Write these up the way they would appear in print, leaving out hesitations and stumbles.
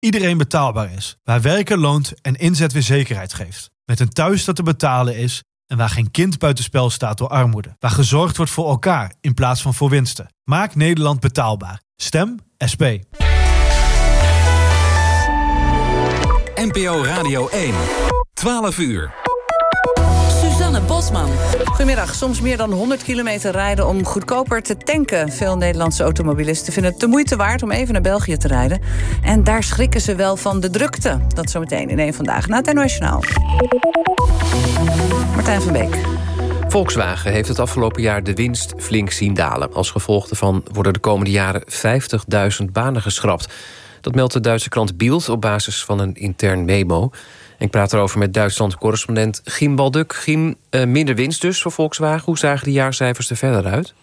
iedereen betaalbaar is. Waar werken loont en inzet weer zekerheid geeft. Met een thuis dat te betalen is en waar geen kind buitenspel staat door armoede. Waar gezorgd wordt voor elkaar in plaats van voor winsten. Maak Nederland betaalbaar. Stem SP. NPO Radio 1. 12 uur. Suzanne Bosman. Goedemiddag. Soms meer dan 100 kilometer rijden om goedkoper te tanken. Veel Nederlandse automobilisten vinden het de moeite waard om even naar België te rijden. En daar schrikken ze wel van de drukte. Dat zometeen in één Vandaag na het NOS Journaal. Martijn van Beek. Volkswagen heeft het afgelopen jaar de winst flink zien dalen. Als gevolg daarvan worden de komende jaren 50.000 banen geschrapt. Dat meldt de Duitse krant Bild op basis van een intern memo. En ik praat erover met Duitsland-correspondent Giem Balduk. Giem, minder winst dus voor Volkswagen. Hoe zagen de jaarcijfers er verder uit?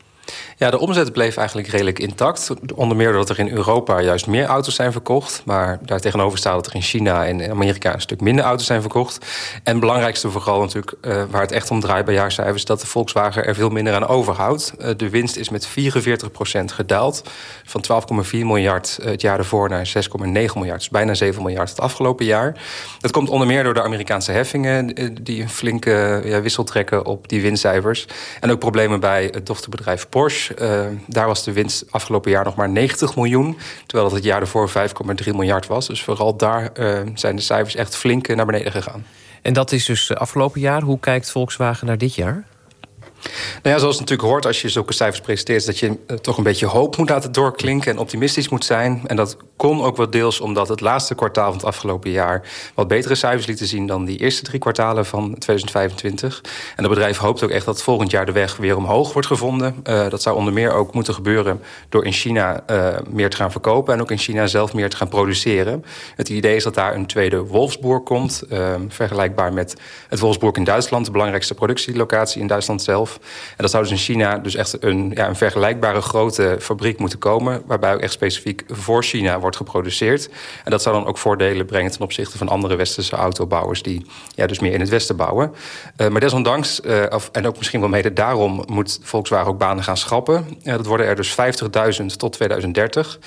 Ja, de omzet bleef eigenlijk redelijk intact. Onder meer doordat er in Europa juist meer auto's zijn verkocht. Maar daar tegenover staat dat er in China en Amerika een stuk minder auto's zijn verkocht. En het belangrijkste vooral natuurlijk, waar het echt om draait bij jaarcijfers, is dat de Volkswagen er veel minder aan overhoudt. De winst is met 44% gedaald. Van 12,4 miljard het jaar ervoor naar 6,9 miljard. Dus bijna 7 miljard het afgelopen jaar. Dat komt onder meer door de Amerikaanse heffingen die een flinke wissel trekken op die winstcijfers. En ook problemen bij het dochterbedrijf Porsche. Daar was de winst afgelopen jaar nog maar 90 miljoen. Terwijl dat het jaar ervoor 5,3 miljard was. Dus vooral daar zijn de cijfers echt flink naar beneden gegaan. En dat is dus afgelopen jaar. Hoe kijkt Volkswagen naar dit jaar? Nou ja, zoals het natuurlijk hoort als je zulke cijfers presenteert, is dat je toch een beetje hoop moet laten doorklinken en optimistisch moet zijn. En dat kon ook wel deels omdat het laatste kwartaal van het afgelopen jaar wat betere cijfers lieten zien dan die eerste 3 kwartalen van 2025. En het bedrijf hoopt ook echt dat volgend jaar de weg weer omhoog wordt gevonden. Dat zou onder meer ook moeten gebeuren door in China meer te gaan verkopen en ook in China zelf meer te gaan produceren. Het idee is dat daar een tweede Wolfsburg komt, vergelijkbaar met het Wolfsburg in Duitsland, de belangrijkste productielocatie in Duitsland zelf. En dat zou dus in China dus echt een vergelijkbare grote fabriek moeten komen, waarbij ook echt specifiek voor China wordt geproduceerd. En dat zou dan ook voordelen brengen ten opzichte van andere westerse autobouwers die dus meer in het westen bouwen. Maar desondanks, en ook misschien wel mede daarom, moet Volkswagen ook banen gaan schrappen. Dat worden er dus 50.000 tot 2030.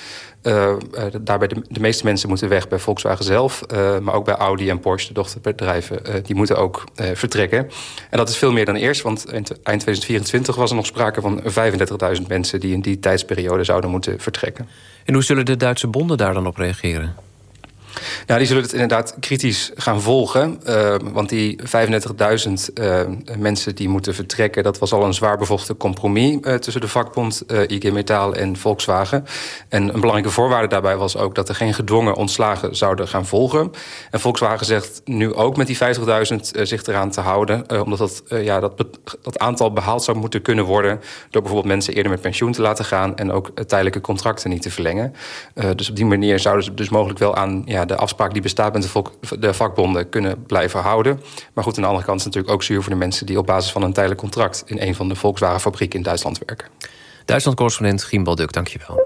Daarbij de meeste mensen moeten weg bij Volkswagen zelf. Maar ook bij Audi en Porsche, de dochterbedrijven, die moeten ook vertrekken. En dat is veel meer dan eerst, want eind 2024 was er nog sprake van 35.000 mensen die in die tijdsperiode zouden moeten vertrekken. En hoe zullen de Duitse bonden daar dan op reageren? Nou, die zullen het inderdaad kritisch gaan volgen. Want die 35.000 mensen die moeten vertrekken, dat was al een zwaar bevochten compromis tussen de vakbond IG Metall en Volkswagen. En een belangrijke voorwaarde daarbij was ook dat er geen gedwongen ontslagen zouden gaan volgen. En Volkswagen zegt nu ook met die 50.000 zich eraan te houden, omdat dat aantal behaald zou moeten kunnen worden door bijvoorbeeld mensen eerder met pensioen te laten gaan en ook tijdelijke contracten niet te verlengen. Dus op die manier zouden ze dus mogelijk wel aan de afspraak die bestaat met de vakbonden kunnen blijven houden. Maar goed, aan de andere kant is het natuurlijk ook zuur voor de mensen die op basis van een tijdelijk contract in een van de Volkswagen-fabrieken in Duitsland werken. Duitsland-correspondent Giem Balduk, dankjewel.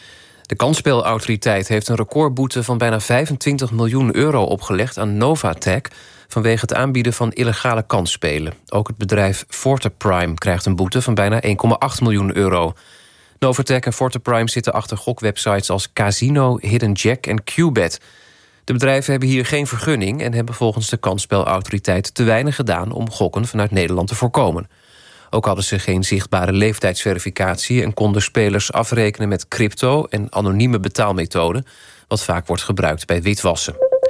De kansspelautoriteit heeft een recordboete van bijna 25 miljoen euro opgelegd aan Novatech vanwege het aanbieden van illegale kansspelen. Ook het bedrijf Forteprime krijgt een boete van bijna 1,8 miljoen euro. Novatech en Forteprime zitten achter gokwebsites als Casino, Hidden Jack en Qbet. De bedrijven hebben hier geen vergunning en hebben volgens de kansspelautoriteit te weinig gedaan om gokken vanuit Nederland te voorkomen. Ook hadden ze geen zichtbare leeftijdsverificatie en konden spelers afrekenen met crypto en anonieme betaalmethoden, wat vaak wordt gebruikt bij witwassen.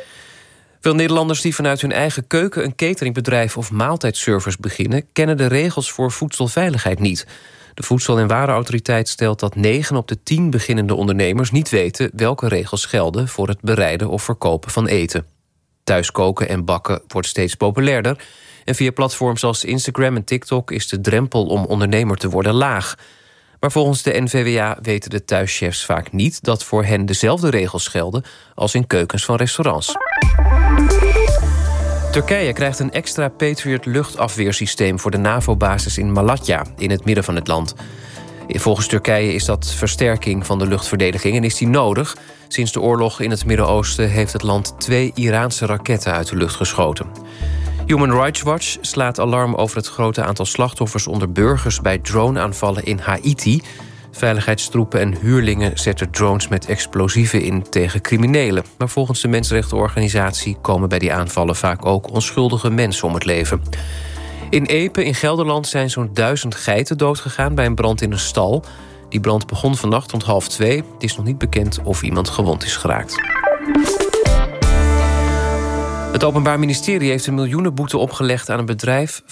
Veel Nederlanders die vanuit hun eigen keuken een cateringbedrijf of maaltijdservice beginnen, kennen de regels voor voedselveiligheid niet. De Voedsel- en Warenautoriteit stelt dat 9 op de 10 beginnende ondernemers niet weten welke regels gelden voor het bereiden of verkopen van eten. Thuiskoken en bakken wordt steeds populairder en via platforms als Instagram en TikTok is de drempel om ondernemer te worden laag. Maar volgens de NVWA weten de thuischefs vaak niet dat voor hen dezelfde regels gelden als in keukens van restaurants. Turkije krijgt een extra Patriot luchtafweersysteem voor de NAVO-basis in Malatya, in het midden van het land. Volgens Turkije is dat versterking van de luchtverdediging en is die nodig. Sinds de oorlog in het Midden-Oosten heeft het land 2 Iraanse raketten uit de lucht geschoten. Human Rights Watch slaat alarm over het grote aantal slachtoffers onder burgers bij drone-aanvallen in Haiti. Veiligheidstroepen en huurlingen zetten drones met explosieven in tegen criminelen. Maar volgens de mensenrechtenorganisatie komen bij die aanvallen vaak ook onschuldige mensen om het leven. In Epe in Gelderland zijn zo'n 1000 geiten doodgegaan bij een brand in een stal. Die brand begon vannacht rond 1:30. Het is nog niet bekend of iemand gewond is geraakt. Het Openbaar Ministerie heeft een miljoenenboete opgelegd aan een bedrijf